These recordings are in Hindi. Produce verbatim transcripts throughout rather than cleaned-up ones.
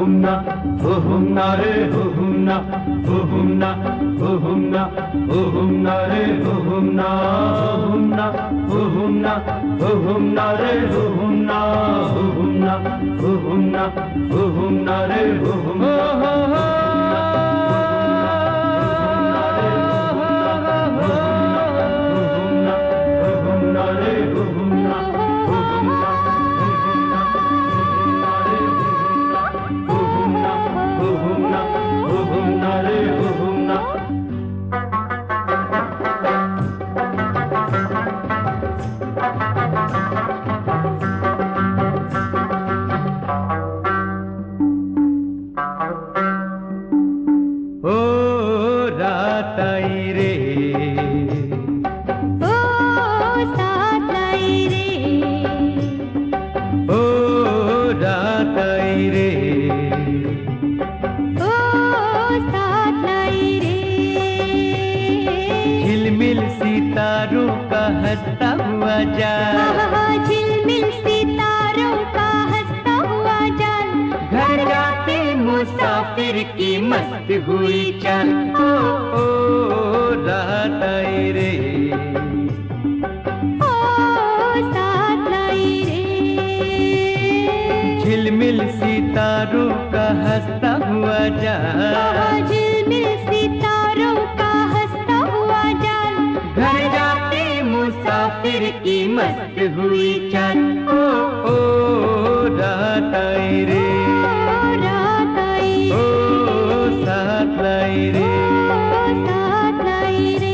हुहुमना हुहुमना रे हुहुमना हुहुमना हुहुमना हुहुमना रे हुहुमना हुहुमना हुहुमना हुहुमना रे हुहुमना हुहुमना हुहुमना हुहुमना रे हुहुमना झिलमिल सितारों का हंसता हुआ जाल, झिलमिल सितारों का हंसता हुआ जाल, घर जाते मुसाफिर की मस्त हुई चाल। ओ ओ रात आई रे, ओ साथ लाई रे। झिलमिल सितारों का हंसता हुआ जाल, झिलमिल सितारों का हंसता हुआ जाल, घर जाते मुसाफिर की मस्त हुई चाल। ओ ओ रात आई रे, रात आई रे, ओ साथ लाई रे, साथ लाई रे।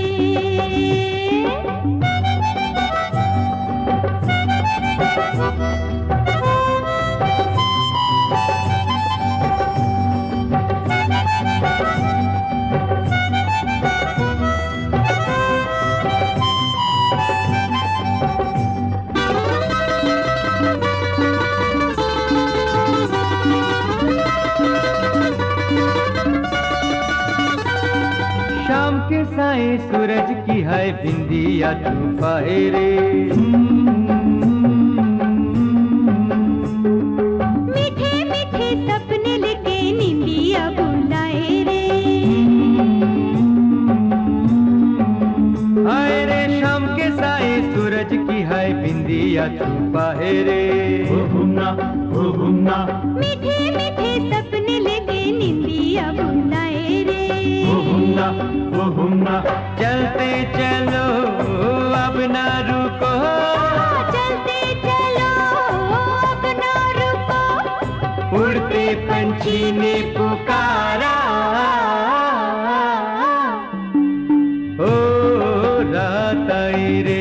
शाम के साए सूरज की है बिंदिया तू पाए रे, मीठे मीठे सपने लेके निंदिया बुलाए रे। आए रे शाम के साए सूरज की है बिंदिया तू पाए रे, हुहुमना हुहुमना मीठे मीठे सपने लेके निंदिया बुलाए रे। हुहुमना हुहुमना चलते चलो अब ना रुको, चलते चलो अब ना रुको, उड़ते पंछी ने पुकारा। ओ रात आई रे,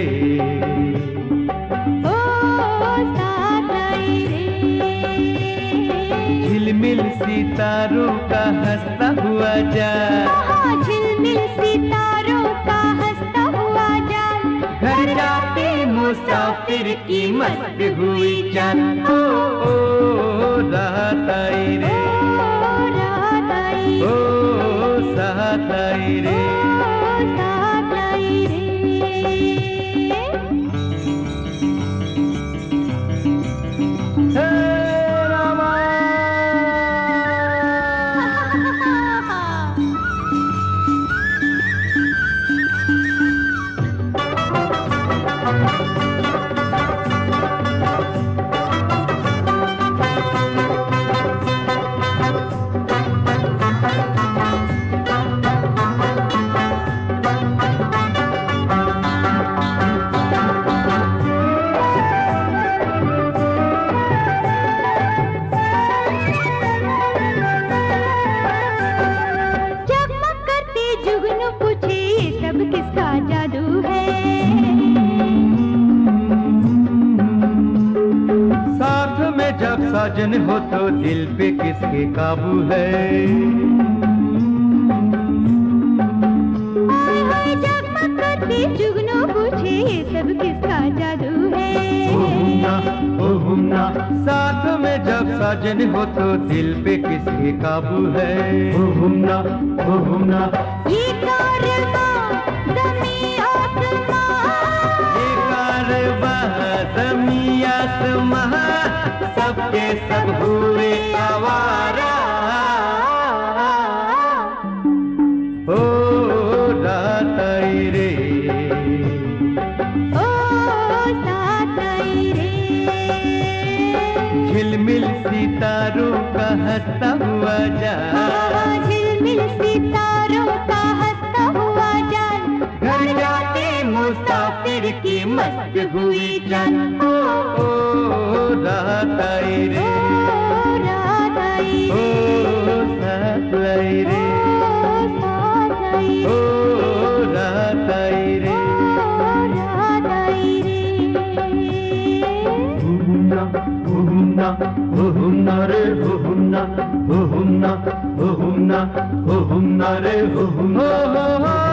ओ साथ आई रे। झिलमिल सितारों का हंसता हुआ जाल, झिलमिल सितारों का हंसता हुआ जाल, घर जाते मुसाफिर की मस्त हुई चाल। ओ ओ रात आई रे, रात आई ओ रे, साथ आई रे, साथ आई रे। हे रामा। जगमग करते जुगनू पूछे ये सब किसका जादू है। साथ में जब साजन हो तो दिल पे किसके काबू है। हाय हाय जगमग करते जुगनू पूछे ये सब किसका जादू है। हुहुमना हुहुमना साथ में जब साजन हो तो दिल पे किसके काबू है। हुहुमना हुहुमना ये कारवां ज़मीं आसमां, ये कारवां ज़मीं आसमां सबके सब हुए आवारा। सितारों का हंसता हुआ जान, झिलमिल सितारों का हंसता हुआ जान, घर जाते मुसाफिर की मस्त हुई जान। ओ, ओ रात आई रे, ओ रात आई ओ रे, साथ आई रे, ओ साथ आई ओ रे, रात आई रे। ओ रात आई रे। हुहुन्ना हुहुन्ना हुहुन्ना रे हुहुन्ना हुहुन्ना हुहुन्ना हुहुन्ना रे ओ हुहुन्ना हो हो